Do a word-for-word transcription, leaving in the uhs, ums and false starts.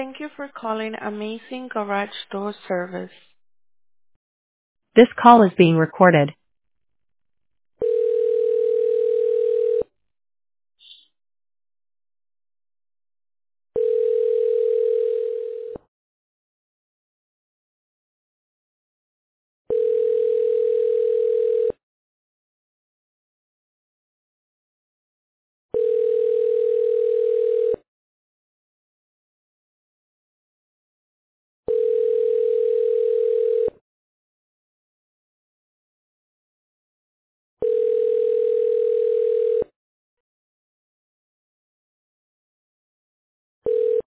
Thank you for calling Amazing Garage Door Service. This call is being recorded.